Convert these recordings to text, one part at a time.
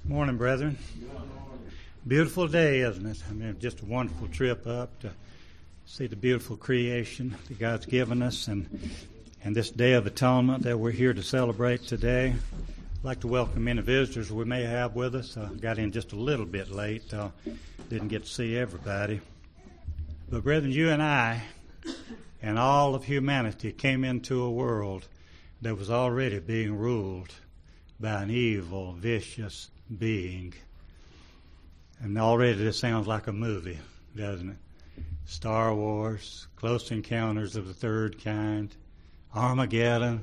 Morning, brethren. Beautiful day, isn't it? I mean, just a wonderful trip up to see the beautiful creation that God's given us and this Day of Atonement that we're here to celebrate today. I'd like to welcome any visitors we may have with us. Got in just a little bit late. Didn't get to see everybody. But, brethren, you and I and all of humanity came into a world that was already being ruled by an evil, vicious being. And already this sounds like a movie, doesn't it? Star Wars, Close Encounters of the Third Kind, Armageddon.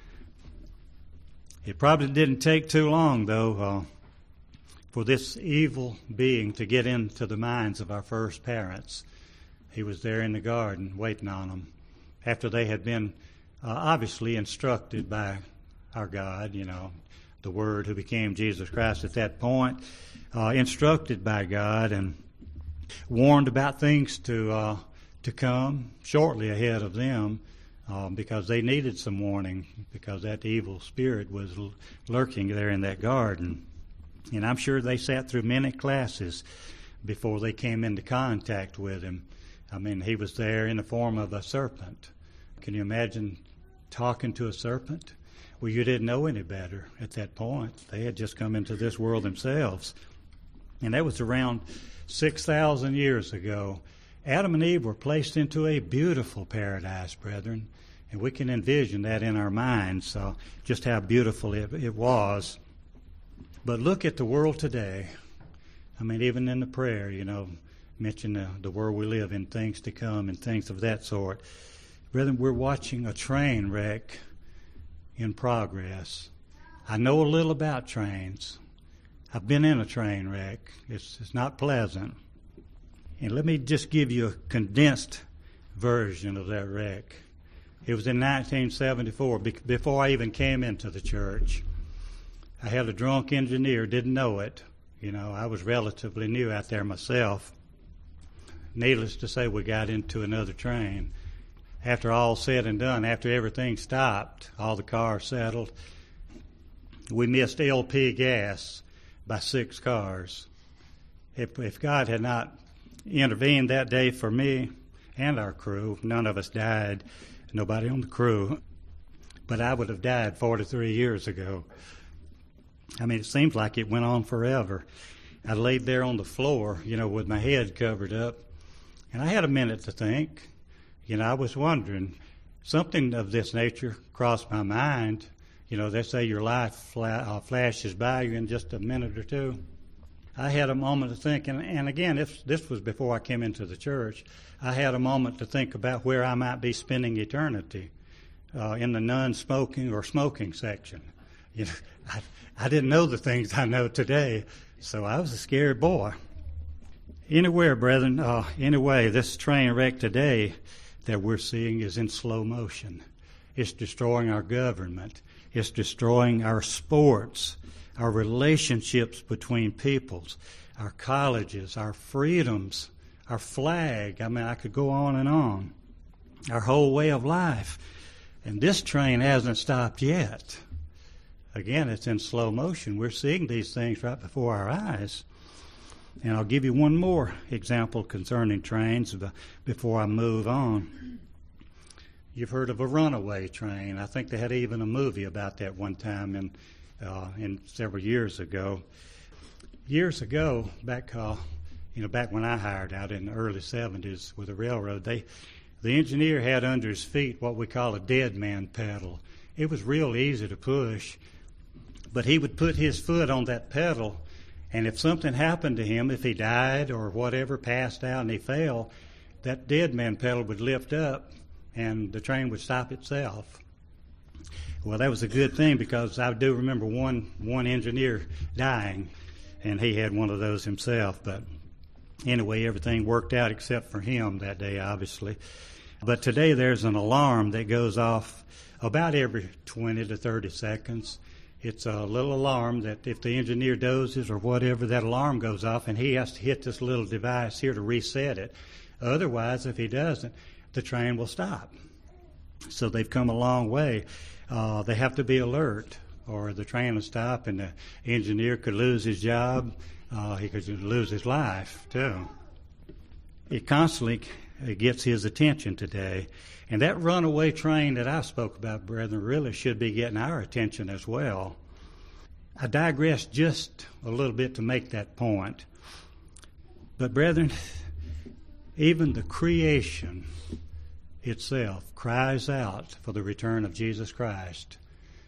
It probably didn't take too long, though, for this evil being to get into the minds of our first parents. He was there in the garden waiting on them after they had been obviously instructed by our God, the Word who became Jesus Christ at that point, instructed by God and warned about things to come shortly ahead of them because they needed some warning because that evil spirit was lurking there in that garden. And I'm sure they sat through many classes before they came into contact with him. I mean, he was there in the form of a serpent. Can you imagine talking to a serpent? Well, you didn't know any better at that point. They had just come into this world themselves. And that was around 6,000 years ago. Adam and Eve were placed into a beautiful paradise, brethren. And we can envision that in our minds, just how beautiful it was. But look at the world today. I mean, even in the prayer, mention the world we live in, things to come and things of that sort. Brethren, we're watching a train wreck in progress. I know a little about trains. I've been in a train wreck. It's not pleasant. And let me just give you a condensed version of that wreck. It was in 1974, before I even came into the church. I had a drunk engineer, didn't know it. I was relatively new out there myself. Needless to say, we got into another train. After all said and done, after everything stopped, all the cars settled, we missed LP gas by 6 cars. If God had not intervened that day for me and our crew, none of us died, nobody on the crew, but I would have died 43 years ago. I mean, it seems like it went on forever. I laid there on the floor, with my head covered up, and I had a minute to think. I was wondering, something of this nature crossed my mind. They say your life flashes by you in just a minute or two. I had a moment to think, and again, this was before I came into the church. I had a moment to think about where I might be spending eternity, in the non-smoking or smoking section. I didn't know the things I know today, so I was a scared boy. Anywhere, brethren, anyway, this train wreck today that we're seeing is in slow motion. It's destroying our government. It's destroying our sports, our relationships between peoples, our colleges, our freedoms, our flag. I mean, I could go on and on. Our whole way of life. And this train hasn't stopped yet. Again, it's in slow motion. We're seeing these things right before our eyes. And I'll give you one more example concerning trains before I move on. You've heard of a runaway train. I think they had even a movie about that one time in several years ago. Years ago, back when I hired out in the early 70s with the railroad, the engineer had under his feet what we call a dead man pedal. It was real easy to push, but he would put his foot on that pedal. And if something happened to him, if he died or whatever, passed out and he fell, that dead man pedal would lift up and the train would stop itself. Well, that was a good thing because I do remember one engineer dying, and he had one of those himself. But anyway, everything worked out except for him that day, obviously. But today there's an alarm that goes off about every 20 to 30 seconds. It's a little alarm that if the engineer dozes or whatever, that alarm goes off, and he has to hit this little device here to reset it. Otherwise, if he doesn't, the train will stop. So they've come a long way. They have to be alert. or the train would stop and the engineer could lose his job. He could lose his life, too. It constantly gets his attention today. And that runaway train that I spoke about, brethren, really should be getting our attention as well. I digress just a little bit to make that point. But, brethren, even the creation itself cries out for the return of Jesus Christ.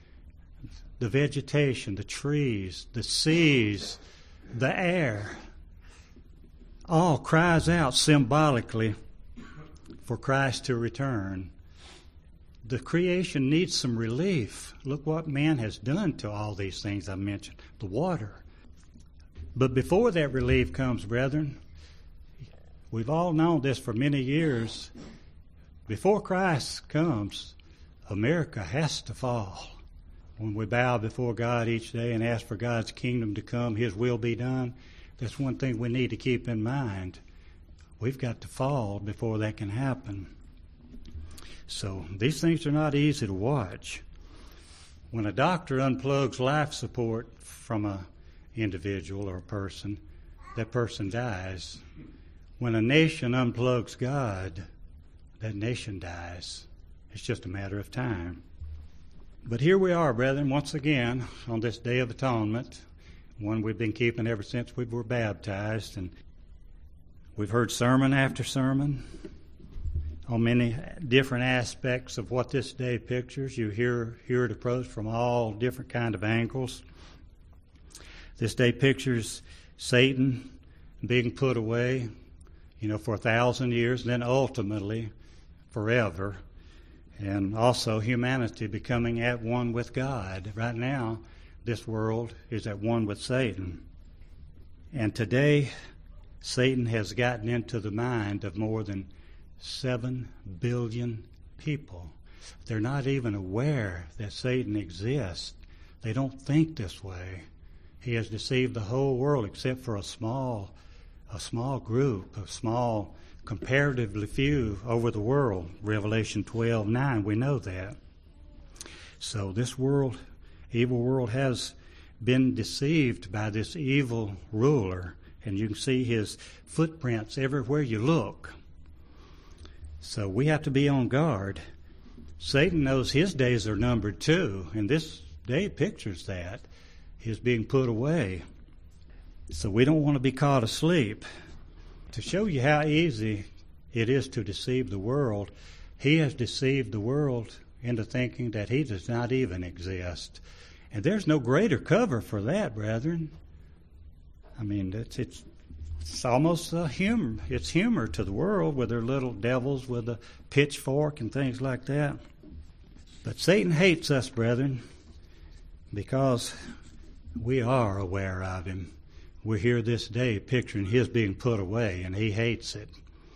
The vegetation, the trees, the seas, the air, all cries out symbolically for Christ to return. The creation needs some relief. Look what man has done to all these things I mentioned. The water. But before that relief comes, brethren, we've all known this for many years. Before Christ comes, America has to fall. When we bow before God each day and ask for God's kingdom to come, His will be done, that's one thing we need to keep in mind. We've got to fall before that can happen. So these things are not easy to watch. When a doctor unplugs life support from an individual or a person, that person dies. When a nation unplugs God, that nation dies. It's just a matter of time. But here we are, brethren, once again on this Day of Atonement, one we've been keeping ever since we were baptized, and we've heard sermon after sermon on many different aspects of what this day pictures. You hear it approached from all different kind of angles. This day pictures Satan being put away, for 1,000 years, and then ultimately forever. And also humanity becoming at one with God. Right now, this world is at one with Satan. And today, Satan has gotten into the mind of more than 7 billion people. They're not even aware that Satan exists. They don't think this way. He has deceived the whole world except for a small group, a small, comparatively few over the world. Revelation 12:9, we know that. So this world, evil world, has been deceived by this evil ruler, and you can see his footprints everywhere you look. So we have to be on guard. Satan knows his days are numbered too, and this day pictures that. He's being put away. So we don't want to be caught asleep. To show you how easy it is to deceive the world, he has deceived the world into thinking that he does not even exist. And there's no greater cover for that, brethren. I mean, it's almost humor. It's humor to the world with their little devils with a pitchfork and things like that. But Satan hates us, brethren, because we are aware of him. We're here this day picturing his being put away, and he hates it.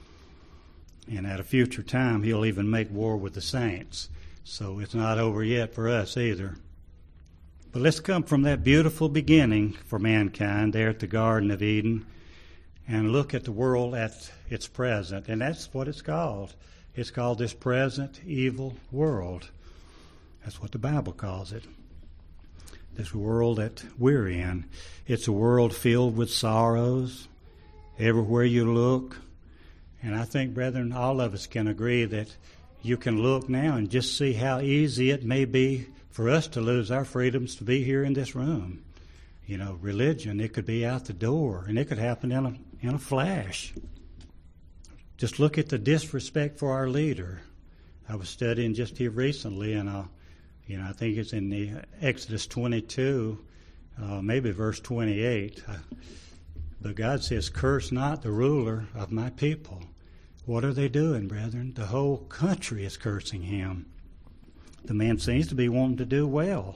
And at a future time, he'll even make war with the saints. So it's not over yet for us either. But let's come from that beautiful beginning for mankind there at the Garden of Eden and look at the world at its present. And that's what it's called. It's called this present evil world. That's what the Bible calls it. This world that we're in. It's a world filled with sorrows everywhere you look. And I think, brethren, all of us can agree that you can look now and just see how easy it may be for us to lose our freedoms to be here in this room. Religion, it could be out the door, and it could happen in a flash. Just look at the disrespect for our leader. I was studying just here recently, and I think it's in the Exodus 22, maybe verse 28. But God says, "Curse not the ruler of my people." What are they doing, brethren? The whole country is cursing him. The man seems to be wanting to do well.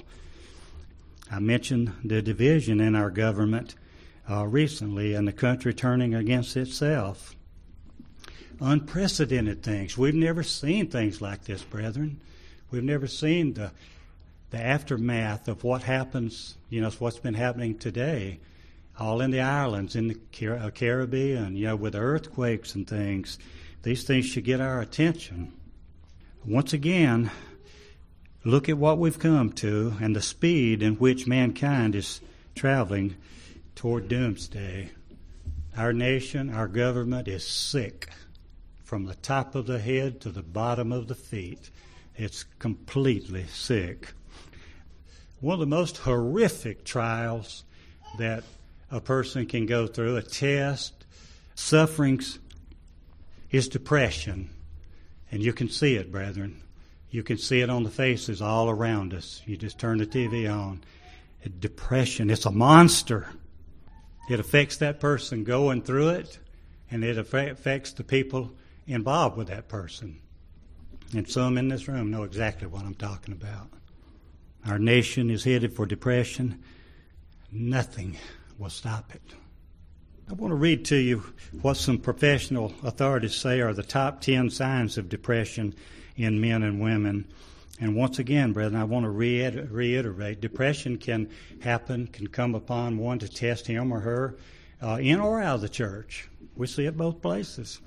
I mentioned the division in our government recently, and the country turning against itself. Unprecedented things. We've never seen things like this, brethren. We've never seen the aftermath of what happens, what's been happening today, all in the islands, in the Caribbean, with earthquakes and things. These things should get our attention. Once again, Look at what we've come to and the speed in which mankind is traveling toward doomsday. Our nation, our government is sick from the top of the head to the bottom of the feet. It's completely sick. One of the most horrific trials that a person can go through, a test, sufferings, is depression. And you can see it, brethren. You can see it on the faces all around us. You just turn the TV on. Depression, it's a monster. It affects that person going through it, and it affects the people involved with that person. And some in this room know exactly what I'm talking about. Our nation is headed for depression. Nothing will stop it. I want to read to you what some professional authorities say are the top 10 signs of depression in men and women. And once again, brethren, I want to reiterate, depression can happen, can come upon one to test him or her in or out of the church. We see it both places.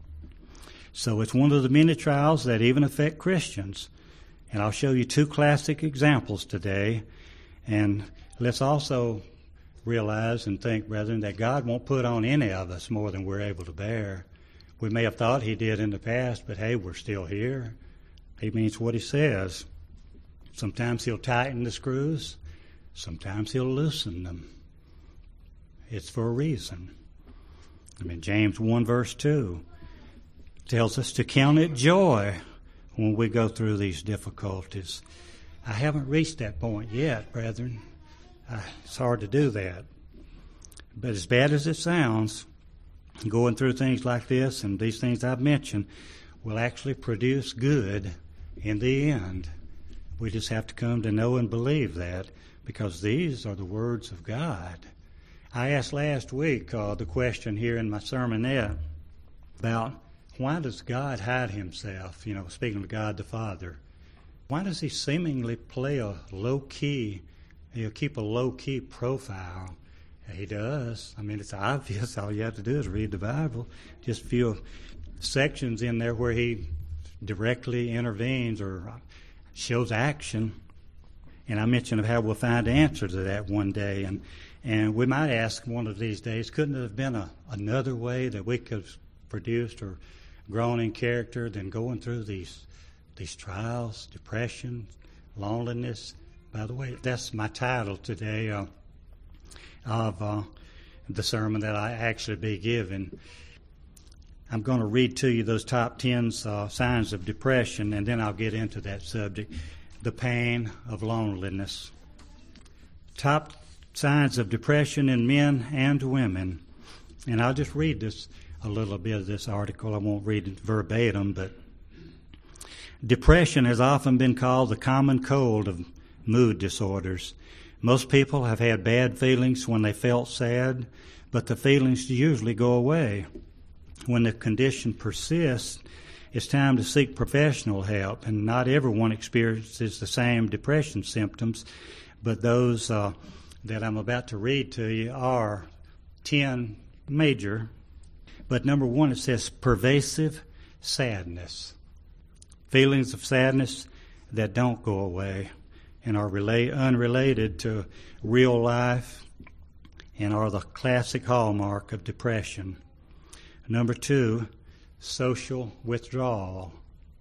So it's one of the many trials that even affect Christians. And I'll show you two classic examples today. And let's also realize and think, brethren, that God won't put on any of us more than we're able to bear. We may have thought he did in the past, but hey, we're still here. He means what he says. Sometimes he'll tighten the screws. Sometimes he'll loosen them. It's for a reason. James 1 verse 2 tells us to count it joy when we go through these difficulties. I haven't reached that point yet, brethren. It's hard to do that. But as bad as it sounds, going through things like this and these things I've mentioned will actually produce good in the end. We just have to come to know and believe that, because these are the words of God. I asked last week the question here in my sermonette about why does God hide himself, speaking of God the Father. Why does he seemingly play a low-key, keep a low-key profile? He does. It's obvious. All you have to do is read the Bible. Just a few sections in there where he directly intervenes or shows action. And I mentioned of how we'll find the answer to that one day. And we might ask one of these days, couldn't it have been another way that we could have produced or grown in character than going through these trials, depression, loneliness? By the way, that's my title today of the sermon that I actually be giving. I'm going to read to you those top 10 signs of depression, and then I'll get into that subject, the pain of loneliness. Top signs of depression in men and women. And I'll just read this, a little bit of this article. I won't read it verbatim, but depression has often been called the common cold of mood disorders. Most people have had bad feelings when they felt sad, but the feelings usually go away. When the condition persists, it's time to seek professional help, and not everyone experiences the same depression symptoms, but those that I'm about to read to you are 10 major. But number 1, it says pervasive sadness. Feelings of sadness that don't go away and are unrelated to real life and are the classic hallmark of depression. Number 2, social withdrawal.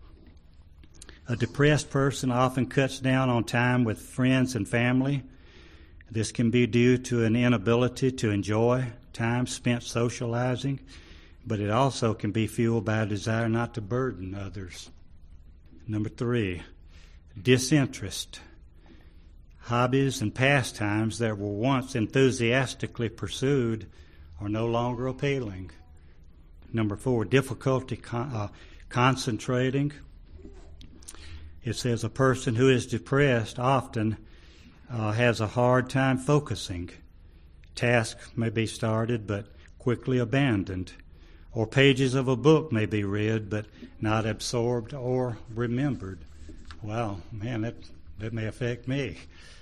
A depressed person often cuts down on time with friends and family. This can be due to an inability to enjoy time spent socializing, but it also can be fueled by a desire not to burden others. Number 3, disinterest. Hobbies and pastimes that were once enthusiastically pursued are no longer appealing. Number 4, difficulty concentrating. It says a person who is depressed often has a hard time focusing. Tasks may be started but quickly abandoned, or pages of a book may be read but not absorbed or remembered. Wow, man, that may affect me.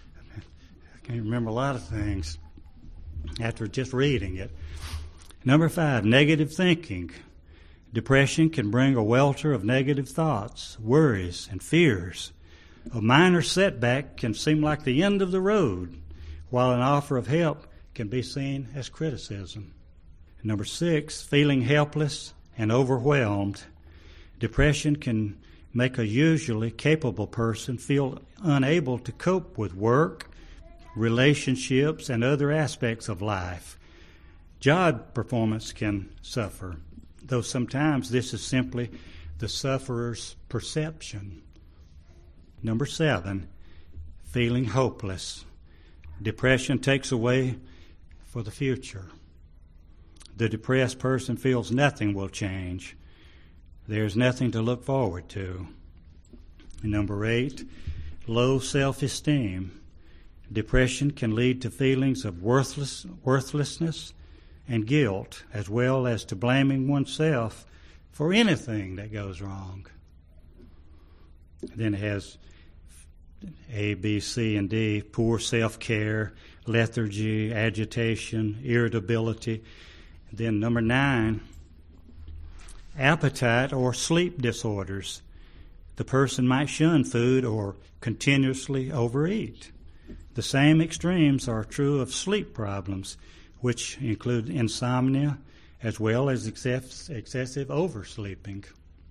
I can't remember a lot of things after just reading it. Number 5, negative thinking. Depression can bring a welter of negative thoughts, worries, and fears. A minor setback can seem like the end of the road, while an offer of help can be seen as criticism. Number 6, feeling helpless and overwhelmed. Depression can make a usually capable person feel unable to cope with work, relationships, and other aspects of life. Job performance can suffer, though sometimes this is simply the sufferer's perception. Number 7, feeling hopeless. Depression takes away for the future. The depressed person feels nothing will change. There's nothing to look forward to. Number 8, low self-esteem. Depression can lead to feelings of worthlessness and guilt, as well as to blaming oneself for anything that goes wrong. Then it has A, B, C, and D: poor self-care, lethargy, agitation, irritability. Then number 9, appetite or sleep disorders. The person might shun food or continuously overeat. The same extremes are true of sleep problems, which include insomnia as well as excessive oversleeping.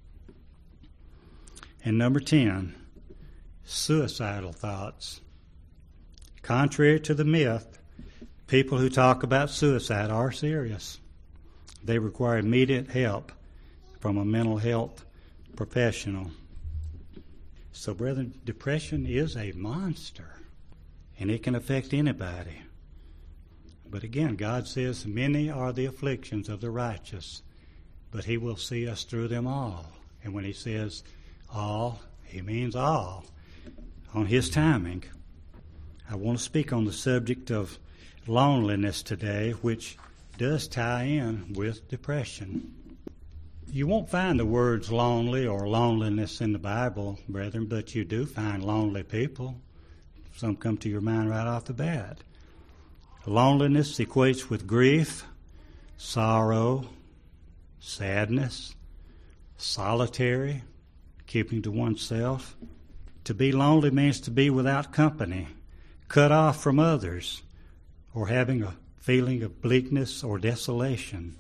And number 10, suicidal thoughts. Contrary to the myth, people who talk about suicide are serious. They require immediate help from a mental health professional. So, brethren, depression is a monster, and it can affect anybody. But again, God says, many are the afflictions of the righteous, but he will see us through them all. And when he says all, he means all, on his timing. I want to speak on the subject of loneliness today, which does tie in with depression. You won't find the words lonely or loneliness in the Bible, brethren, but you do find lonely people. Some come to your mind right off the bat. Loneliness equates with grief, sorrow, sadness, solitary, keeping to oneself. To be lonely means to be without company, cut off from others, or having a feeling of bleakness or desolation.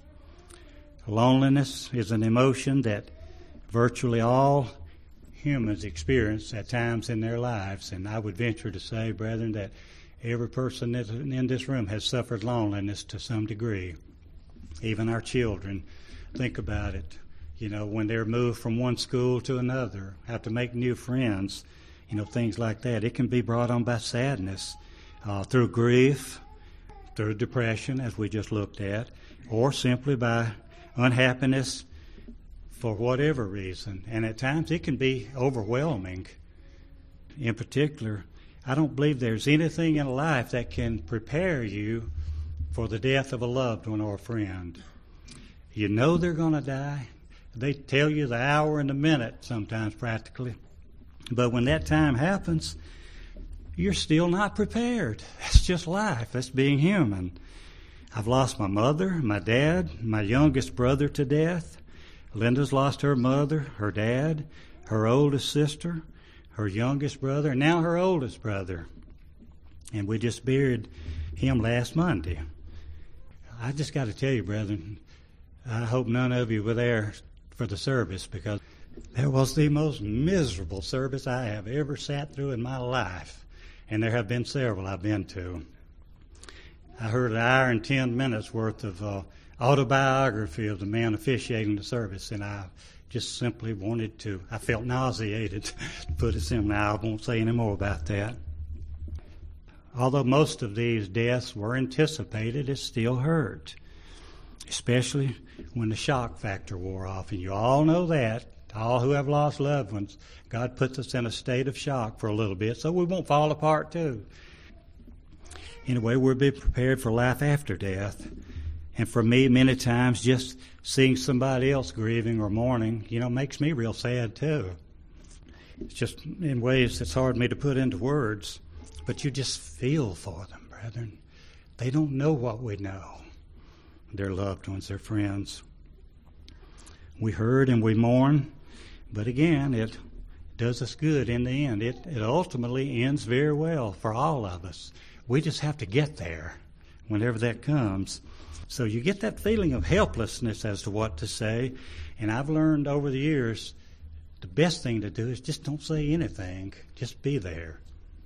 Loneliness is an emotion that virtually all humans experience at times in their lives, and I would venture to say, brethren, that every person in this room has suffered loneliness to some degree. Even our children. Think about it. When they're moved from one school to another, have to make new friends, things like that. It can be brought on by sadness, through grief, through depression, as we just looked at, or simply by unhappiness for whatever reason. And at times it can be overwhelming. In particular, I don't believe there's anything in life that can prepare you for the death of a loved one or a friend. You know they're going to die. They tell you the hour and the minute sometimes practically. But when that time happens, you're still not prepared. That's just life. That's being human. I've lost my mother, my dad, my youngest brother to death. Linda's lost her mother, her dad, her oldest sister, her youngest brother, and now her oldest brother. And we just buried him last Monday. I just got to tell you, brethren, I hope none of you were there for the service, because that was the most miserable service I have ever sat through in my life. And there have been several I've been to. I heard an hour and 10 minutes worth of autobiography of the man officiating the service, and I just simply I felt nauseated, to put it simply. I won't say any more about that. Although most of these deaths were anticipated, it still hurt, especially when the shock factor wore off. And you all know that. All who have lost loved ones, God puts us in a state of shock for a little bit so we won't fall apart too. Anyway, we'll be prepared for life after death. And for me, many times, just seeing somebody else grieving or mourning, makes me real sad too. It's just in ways that's hard for me to put into words. But you just feel for them, brethren. They don't know what we know. Their loved ones, their friends. We hurt and we mourn, but again, it does us good in the end. It ultimately ends very well for all of us. We just have to get there whenever that comes. So you get that feeling of helplessness as to what to say. And I've learned over the years, the best thing to do is just don't say anything. Just be there.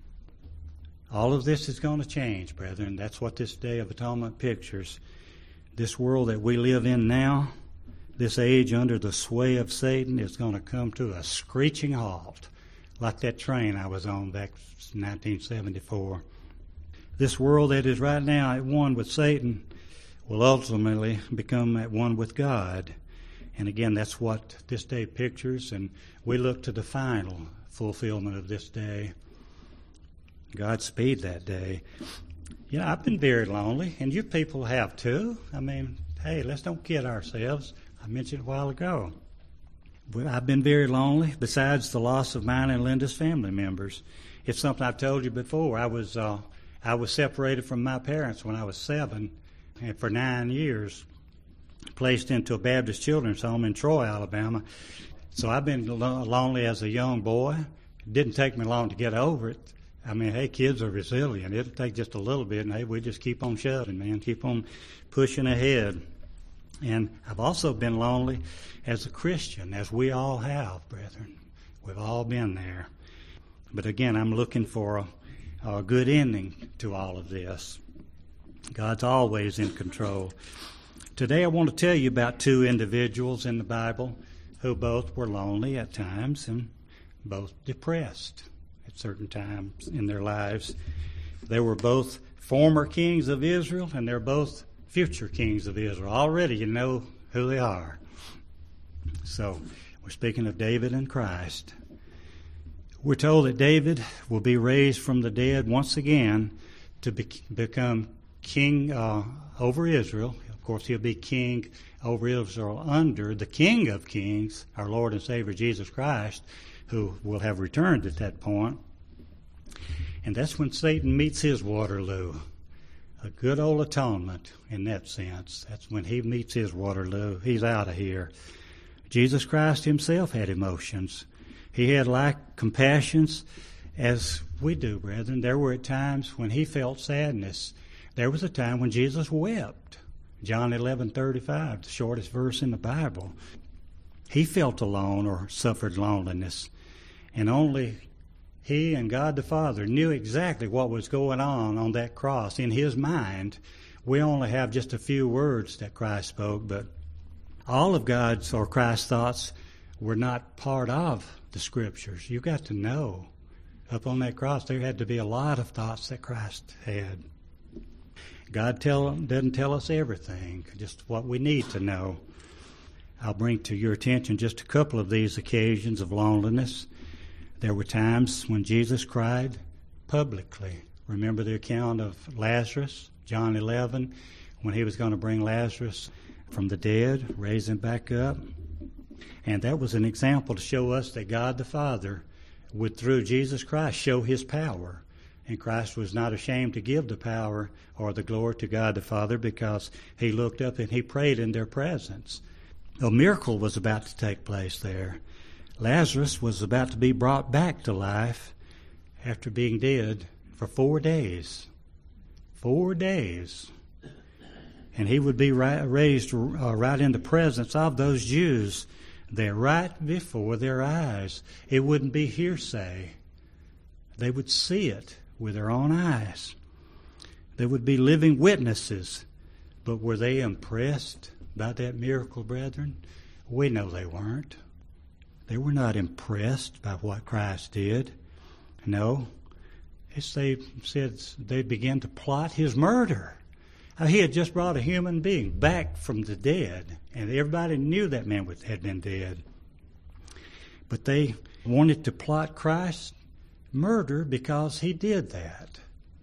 All of this is going to change, brethren. That's what this Day of Atonement pictures. This world that we live in now, this age under the sway of Satan, is going to come to a screeching halt, like that train I was on back in 1974. This world that is right now at one with Satan will ultimately become at one with God. And again, that's what this day pictures, and we look to the final fulfillment of this day. Godspeed that day. You know, I've been very lonely, and you people have too. I mean, hey, let's don't kid ourselves. I mentioned a while ago. I've been very lonely, besides the loss of mine and Linda's family members. It's something I've told you before. I was separated from my parents when I was 7, and for 9 years, placed into a Baptist children's home in Troy, Alabama. So I've been lonely as a young boy. It didn't take me long to get over it. I mean, hey, kids are resilient. It'll take just a little bit, and hey, we just keep on shoving, man, keep on pushing ahead. And I've also been lonely as a Christian, as we all have, brethren. We've all been there. But again, I'm looking for a good ending to all of this. God's always in control. Today I want to tell you about 2 individuals in the Bible who both were lonely at times and both depressed at certain times in their lives. They were both former kings of Israel, and they're both future kings of Israel. Already you know who they are. So we're speaking of David and Christ. We're told that David will be raised from the dead once again to become king over Israel. Of course, he'll be king over Israel under the King of Kings, our Lord and Savior Jesus Christ, who will have returned at that point. And that's when Satan meets his Waterloo. A good old atonement in that sense. That's when he meets his Waterloo. He's out of here. Jesus Christ himself had emotions. He had like compassions as we do, brethren. There were times when he felt sadness. There was a time when Jesus wept. John 11:35, the shortest verse in the Bible. He felt alone or suffered loneliness. And only he and God the Father knew exactly what was going on that cross in his mind. We only have just a few words that Christ spoke, but all of God's or Christ's thoughts were not part of the Scriptures. You got to know. Up on that cross, there had to be a lot of thoughts that Christ had. God doesn't tell us everything, just what we need to know. I'll bring to your attention just a couple of these occasions of loneliness. There were times when Jesus cried publicly. Remember the account of Lazarus, John 11, when he was going to bring Lazarus from the dead, raise him back up. And that was an example to show us that God the Father would, through Jesus Christ, show his power. And Christ was not ashamed to give the power or the glory to God the Father because he looked up and he prayed in their presence. A miracle was about to take place there. Lazarus was about to be brought back to life after being dead for 4 days. 4 days. And he would be raised right in the presence of those Jews there, right before their eyes. It wouldn't be hearsay. They would see it with their own eyes. They would be living witnesses. But were they impressed by that miracle, brethren? We know they weren't. They were not impressed by what Christ did. No. They said they began to plot his murder. He had just brought a human being back from the dead, and everybody knew that man had been dead. But they wanted to plot Christ's murder because he did that.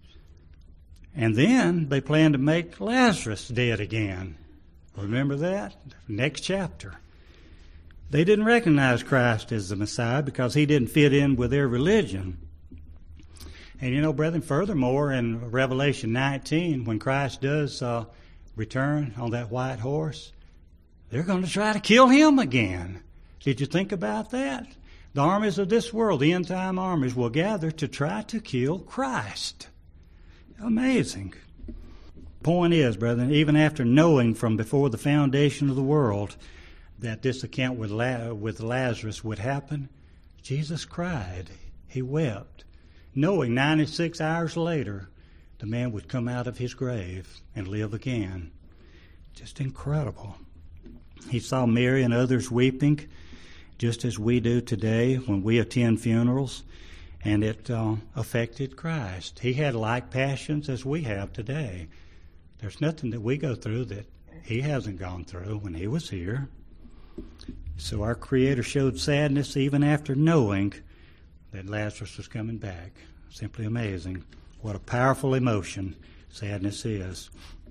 And then they planned to make Lazarus dead again. Remember that? Next chapter. They didn't recognize Christ as the Messiah because he didn't fit in with their religion. And you know, brethren, furthermore, in Revelation 19, when Christ does return on that white horse, they're going to try to kill him again. Did you think about that? The armies of this world, the end-time armies, will gather to try to kill Christ. Amazing. Point is, brethren, even after knowing from before the foundation of the world that this account with Lazarus would happen, Jesus cried. He wept, knowing 96 hours later the man would come out of his grave and live again. Just incredible. He saw Mary and others weeping, just as we do today when we attend funerals, and it affected Christ. He had like passions as we have today. There's nothing that we go through that he hasn't gone through when he was here. So our Creator showed sadness even after knowing that Lazarus was coming back. Simply amazing. What a powerful emotion sadness is.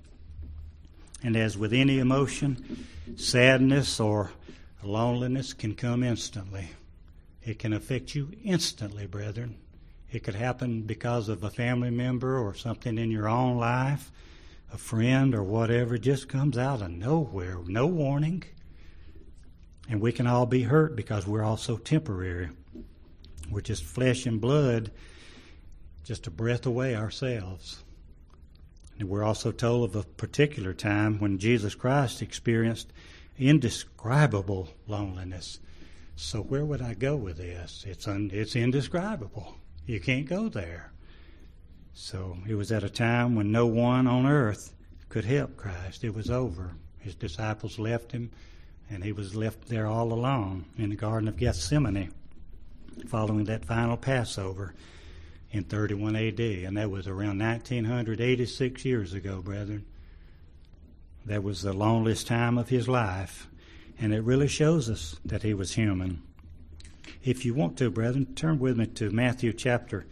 And as with any emotion, sadness or loneliness can come instantly. It can affect you instantly, brethren. It could happen because of a family member or something in your own life, a friend or whatever. It just comes out of nowhere, no warning. And we can all be hurt because we're also temporary. We're just flesh and blood, just a breath away ourselves. And we're also told of a particular time when Jesus Christ experienced indescribable loneliness. So where would I go with this? It's indescribable. You can't go there. So it was at a time when no one on earth could help Christ. It was over. His disciples left him, and he was left there all alone in the Garden of Gethsemane following that final Passover in 31 A.D., and that was around 1986 years ago, brethren. That was the loneliest time of his life, and it really shows us that he was human. If you want to, brethren, turn with me to Matthew chapter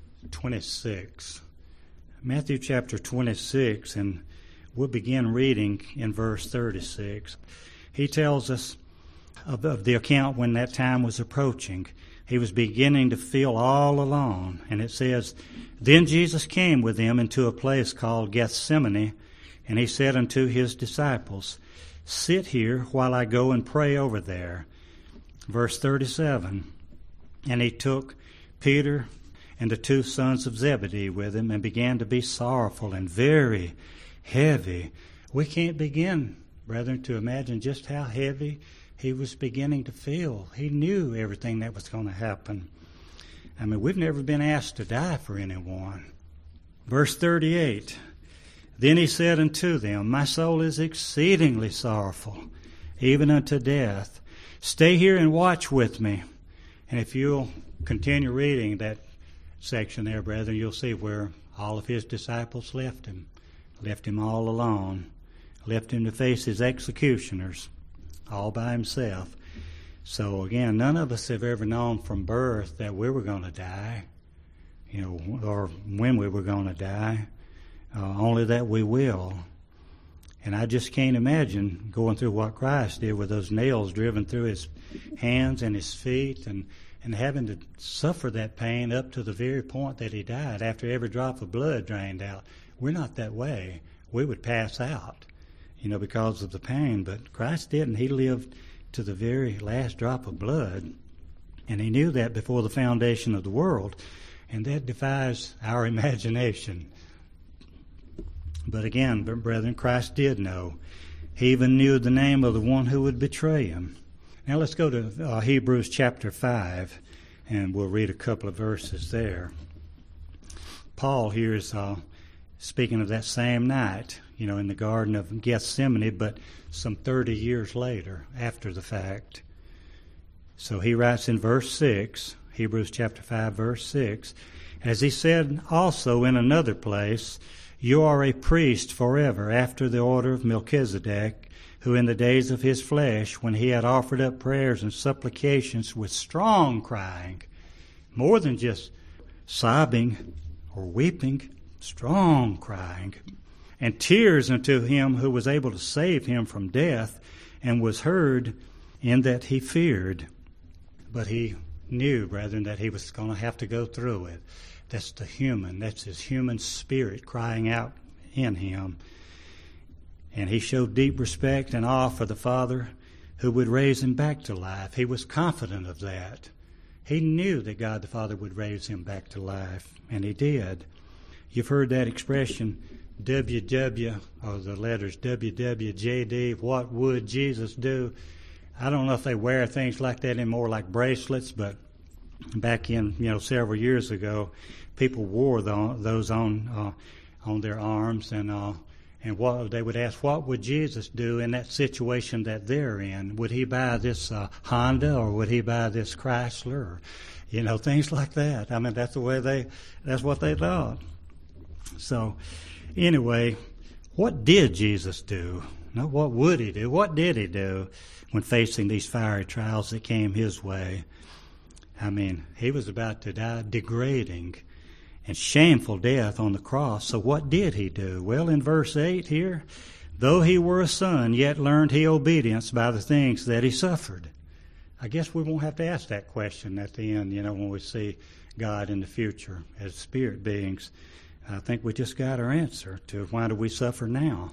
26. Matthew chapter 26, and we'll begin reading in verse 36. He tells us of the account when that time was approaching. He was beginning to feel all alone, and it says, "Then Jesus came with them into a place called Gethsemane, and he said unto his disciples, Sit here while I go and pray over there." Verse 37, "And he took Peter and the 2 sons of Zebedee with him, and began to be sorrowful and very heavy." We can't begin, brethren, to imagine just how heavy he was beginning to feel. He knew everything that was going to happen. I mean, we've never been asked to die for anyone. Verse 38, "Then he said unto them, My soul is exceedingly sorrowful, even unto death. Stay here and watch with me." And if you'll continue reading that section there, brethren, you'll see where all of his disciples left him all alone, left him to face his executioners all by himself. So again, none of us have ever known from birth that we were going to die, or when we were going to die. Only that we will. And I just can't imagine going through what Christ did with those nails driven through his hands and his feet, and having to suffer that pain up to the very point that he died after every drop of blood drained out. We're not that way. We would pass out, because of the pain. But Christ didn't. He lived to the very last drop of blood. And he knew that before the foundation of the world. And that defies our imagination. But again, brethren, Christ did know. He even knew the name of the one who would betray him. Now let's go to Hebrews chapter 5, and we'll read a couple of verses there. Paul here is speaking of that same night, in the Garden of Gethsemane, but some 30 years later, after the fact. So he writes in verse 6, Hebrews chapter 5, verse 6, "As he said also in another place, You are a priest forever, after the order of Melchizedek, who in the days of his flesh, when he had offered up prayers and supplications with strong crying," more than just sobbing or weeping, strong crying, "and tears unto him who was able to save him from death, and was heard in that he feared." But he knew, brethren, that he was going to have to go through it. That's his human spirit crying out in him. And he showed deep respect and awe for the Father who would raise him back to life. He was confident of that. He knew that God the Father would raise him back to life, and he did. You've heard that expression, WW, or the letters WWJD, what would Jesus do? I don't know if they wear things like that anymore, like bracelets, but back in, several years ago, people wore those on their arms, and what they would ask, what would Jesus do in that situation that they're in? Would he buy this Honda, or would he buy this Chrysler? Or, things like that. I mean, that's what they thought. So, anyway, what did Jesus do? Not what would he do? What did he do when facing these fiery trials that came his way? I mean, he was about to die degrading and shameful death on the cross. So what did he do? Well, in verse 8 here, though he were a son, yet learned he obedience by the things that he suffered. I guess we won't have to ask that question at the end, when we see God in the future as spirit beings. I think we just got our answer to why do we suffer now.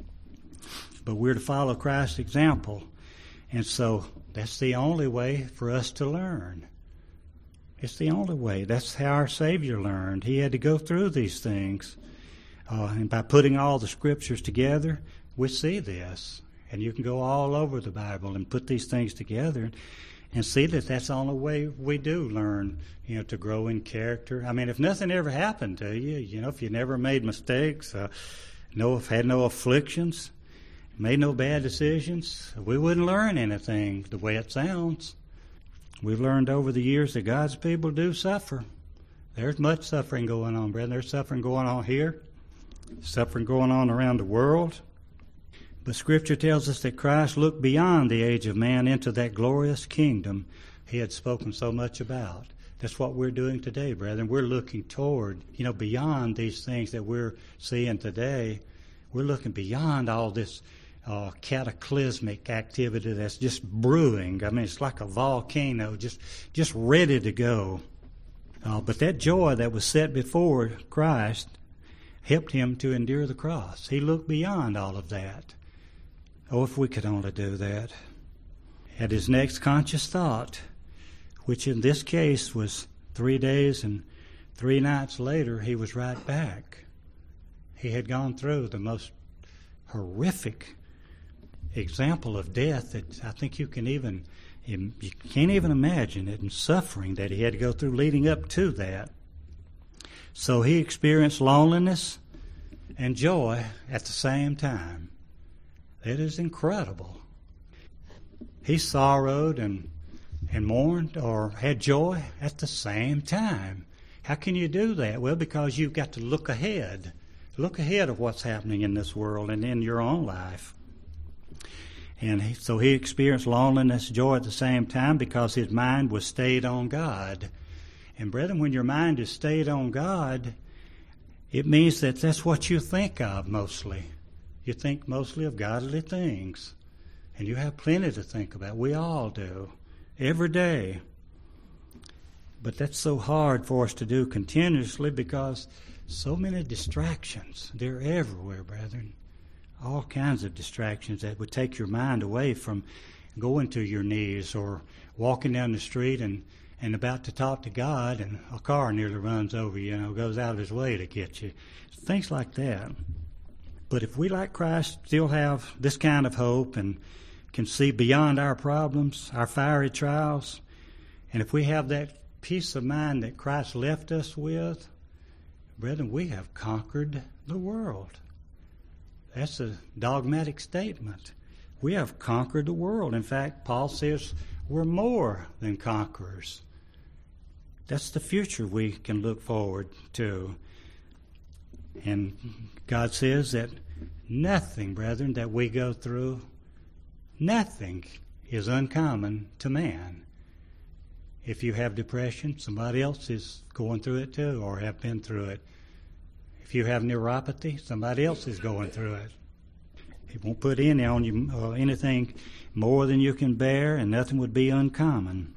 But we're to follow Christ's example. And so that's the only way for us to learn. It's the only way. That's how our Savior learned. He had to go through these things. And by putting all the scriptures together, we see this. And you can go all over the Bible and put these things together and see that that's the only way we do learn, to grow in character. I mean, if nothing ever happened to you, if you never made mistakes, had no afflictions, made no bad decisions, we wouldn't learn anything the way it sounds. We've learned over the years that God's people do suffer. There's much suffering going on, brethren. There's suffering going on here, suffering going on around the world. But Scripture tells us that Christ looked beyond the age of man into that glorious kingdom he had spoken so much about. That's what we're doing today, brethren. We're looking toward, beyond these things that we're seeing today. We're looking beyond all this cataclysmic activity that's just brewing. I mean, it's like a volcano, just ready to go. But that joy that was set before Christ helped him to endure the cross. He looked beyond all of that. Oh, if we could only do that. At his next conscious thought, which in this case was 3 days and 3 nights later, he was right back. He had gone through the most horrific example of death that I think you can't even imagine it, and suffering that he had to go through leading up to that. So he experienced loneliness and joy at the same time. It is incredible. He sorrowed and mourned or had joy at the same time. How can you do that? Well, because you've got to look ahead. Look ahead of what's happening in this world and in your own life. And so he experienced loneliness, joy at the same time because his mind was stayed on God. And brethren, when your mind is stayed on God, it means that that's what you think of mostly. You think mostly of godly things. And you have plenty to think about. We all do. Every day. But that's so hard for us to do continuously because so many distractions. They're everywhere, brethren. All kinds of distractions that would take your mind away from going to your knees or walking down the street and about to talk to God and a car nearly runs over you, goes out of his way to get you. Things like that. But if we, like Christ, still have this kind of hope and can see beyond our problems, our fiery trials, and if we have that peace of mind that Christ left us with, brethren, we have conquered the world. That's a dogmatic statement. We have conquered the world. In fact, Paul says we're more than conquerors. That's the future we can look forward to. And God says that nothing, brethren, that we go through, nothing is uncommon to man. If you have depression, somebody else is going through it too or have been through it. If you have neuropathy, somebody else is going through it. It won't put any on you anything more than you can bear, and nothing would be uncommon.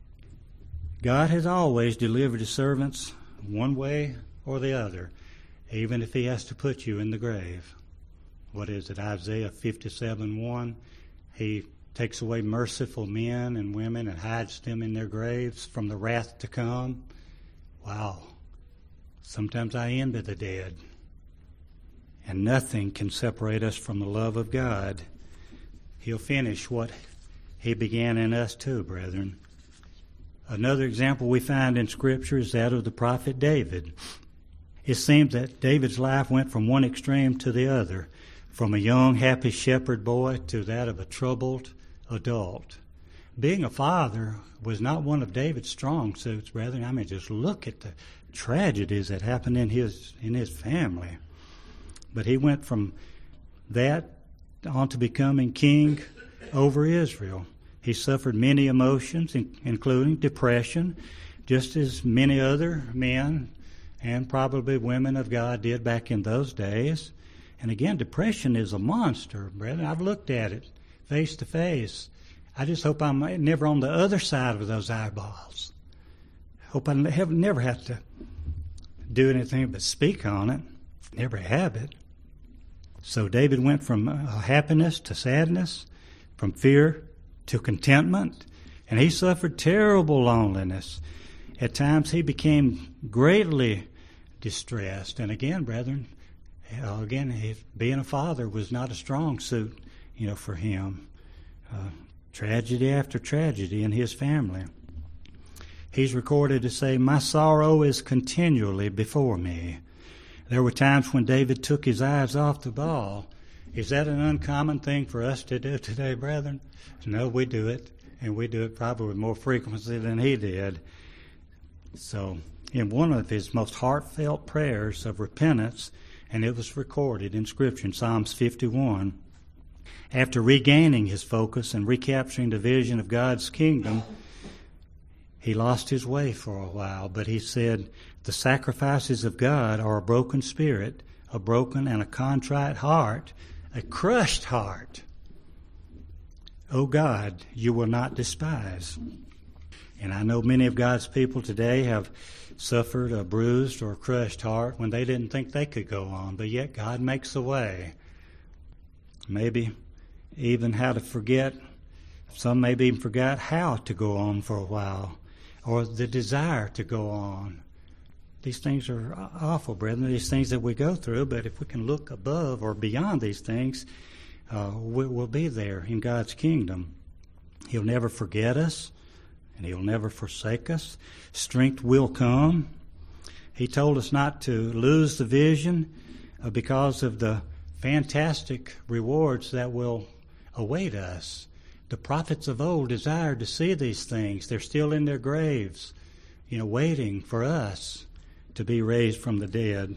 God has always delivered his servants one way or the other, even if he has to put you in the grave. What is it, Isaiah 57:1? He takes away merciful men and women and hides them in their graves from the wrath to come. Wow. Sometimes I envy the dead. And nothing can separate us from the love of God. He'll finish what He began in us too, brethren. Another example we find in Scripture is that of the prophet David. It seems that David's life went from one extreme to the other, from a young, happy shepherd boy to that of a troubled adult. Being a father was not one of David's strong suits, brethren. I mean, just look at the tragedies that happened in his family. But he went from that on to becoming king over Israel. He suffered many emotions, including depression, just as many other men and probably women of God did back in those days. And again, depression is a monster, brethren. I've looked at it face to face. I just hope I'm never on the other side of those eyeballs. Hope I never have to do anything but speak on it. Never have it. So David went from happiness to sadness, from fear to contentment, and he suffered terrible loneliness. At times he became greatly distressed. And again, brethren, being a father was not a strong suit, for him. Tragedy after tragedy in his family. He's recorded to say, "My sorrow is continually before me." There were times when David took his eyes off the ball. Is that an uncommon thing for us to do today, brethren? No, we do it, and we do it probably with more frequency than he did. So, in one of his most heartfelt prayers of repentance, and it was recorded in Scripture in Psalms 51, after regaining his focus and recapturing the vision of God's kingdom, he lost his way for a while, but he said, "The sacrifices of God are a broken spirit, a broken and a contrite heart, a crushed heart. O God, you will not despise." And I know many of God's people today have suffered a bruised or crushed heart when they didn't think they could go on, but yet God makes a way. Maybe even how to forget. Some maybe even forgot how to go on for a while, or the desire to go on. These things are awful, brethren, these things that we go through, but if we can look above or beyond these things, we'll be there in God's kingdom. He'll never forget us, and He'll never forsake us. Strength will come. He told us not to lose the vision because of the fantastic rewards that will await us. The prophets of old desired to see these things. They're still in their graves, waiting for us to be raised from the dead.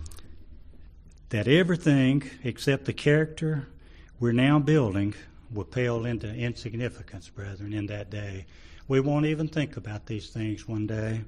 That everything except the character we're now building will pale into insignificance, brethren, in that day. We won't even think about these things one day.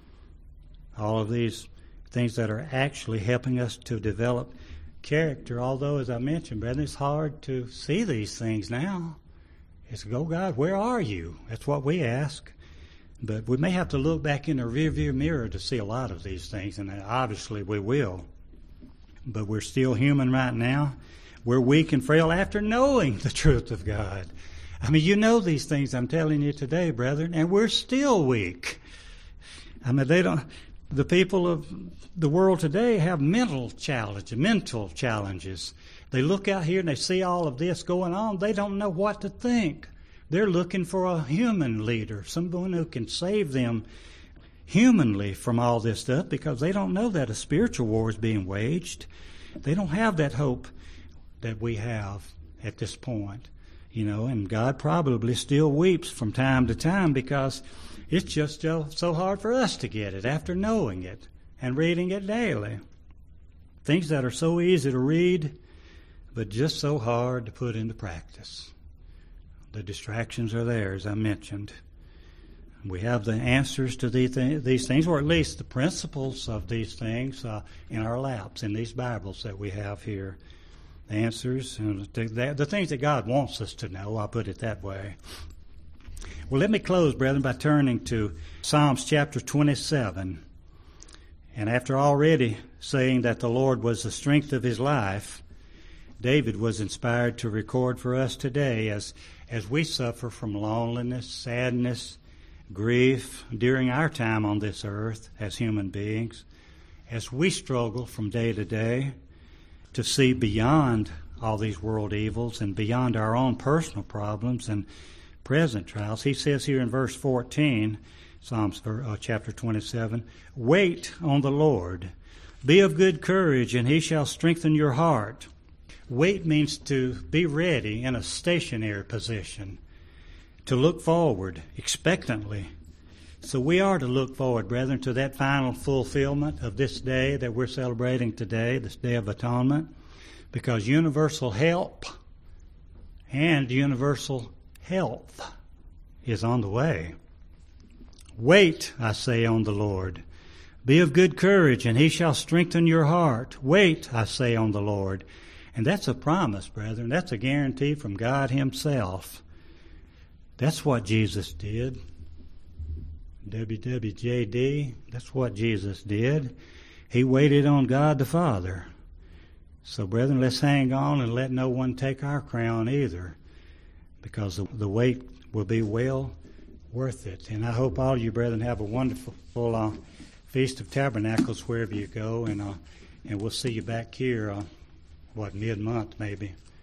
All of these things that are actually helping us to develop character, although, as I mentioned, brethren, it's hard to see these things now. It's, "Oh God, where are you?" That's what we ask. But we may have to look back in the rearview mirror to see a lot of these things, and obviously we will. But we're still human right now. We're weak and frail after knowing the truth of God. I mean, these things I'm telling you today, brethren, and we're still weak. I mean, the people of the world today have mental challenges. They look out here and they see all of this going on. They don't know what to think. They're looking for a human leader, someone who can save them humanly from all this stuff, because they don't know that a spiritual war is being waged. They don't have that hope that we have at this point, and God probably still weeps from time to time because it's just so hard for us to get it after knowing it and reading it daily. Things that are so easy to read, but just so hard to put into practice. The distractions are there, as I mentioned. We have the answers to these things, or at least the principles of these things in our laps, in these Bibles that we have here. The answers, and the things that God wants us to know, I'll put it that way. Well, let me close, brethren, by turning to Psalms chapter 27. And after already saying that the Lord was the strength of his life, David was inspired to record for us today as we suffer from loneliness, sadness, grief during our time on this earth as human beings, as we struggle from day to day to see beyond all these world evils and beyond our own personal problems and present trials. He says here in verse 14, Psalms chapter 27, "Wait on the Lord. Be of good courage, and he shall strengthen your heart." Wait means to be ready in a stationary position, to look forward expectantly. So we are to look forward, brethren, to that final fulfillment of this day that we're celebrating today, this Day of Atonement, because universal help and universal health is on the way. Wait, I say, on the Lord. Be of good courage, and he shall strengthen your heart. Wait, I say, on the Lord. And that's a promise, brethren. That's a guarantee from God himself. That's what Jesus did. WWJD, that's what Jesus did. He waited on God the Father. So, brethren, let's hang on and let no one take our crown either, because the wait will be well worth it. And I hope all you brethren have a wonderful Feast of Tabernacles wherever you go, and we'll see you back here, mid-month maybe.